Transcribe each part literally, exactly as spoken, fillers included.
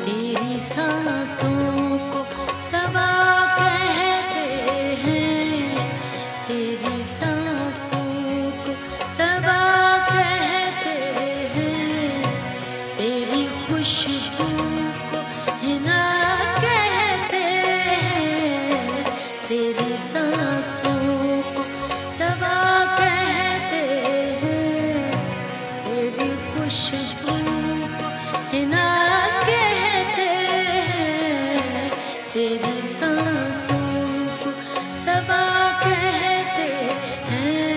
तेरी सांसों को सबा कहते हैं, तेरी सांसों को सबा कहते हैं, तेरी खुशबू को हिना कहते हैं, तेरी सांसों को सबा कहते हैं, तेरी खुशबू को हिना कहते हैं, तेरी सांसों को सबा कहते हैं।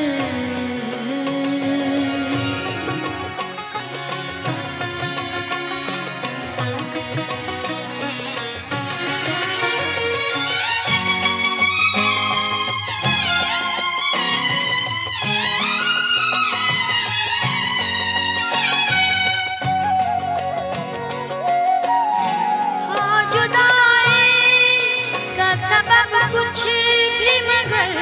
सबब कुछ भी मगर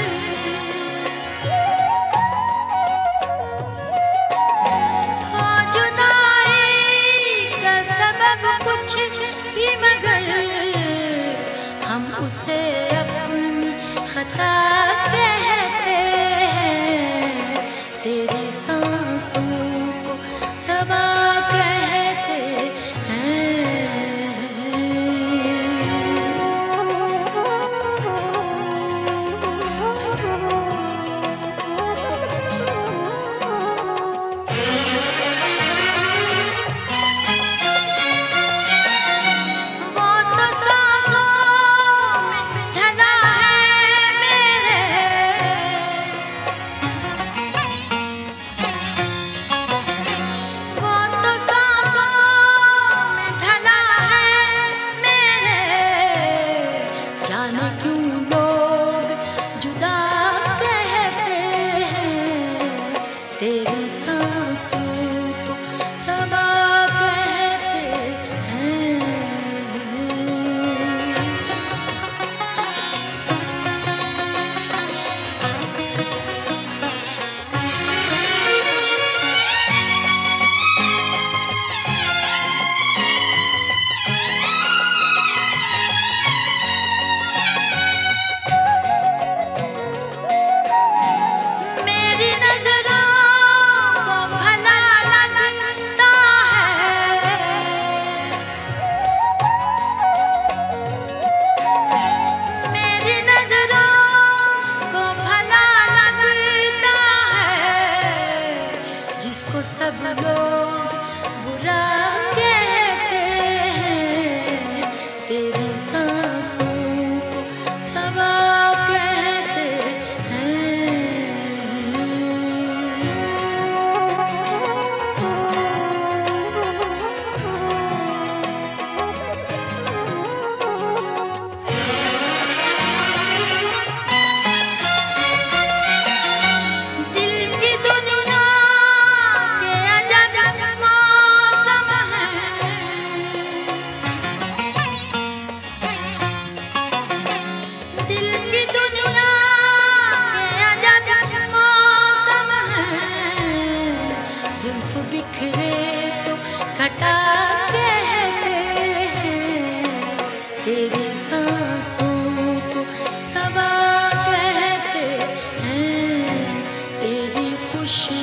हो जुदाई का सबब कुछ भी मगर हम उसे अपनी खता कहते हैं, तेरी सांसों को सबा कहते हैं। जाने क्यों लोग जुदा कहते हैं, तेरी सांसों को सबा कहते हैं। जिसको सब लोग बुरा कहते हैं, तेरी सांसों को सबा कहते हैं। जुल्फ बिखरे तो घटा कहते हैं, तेरी सांसों को सबा कहते हैं, तेरी खुशी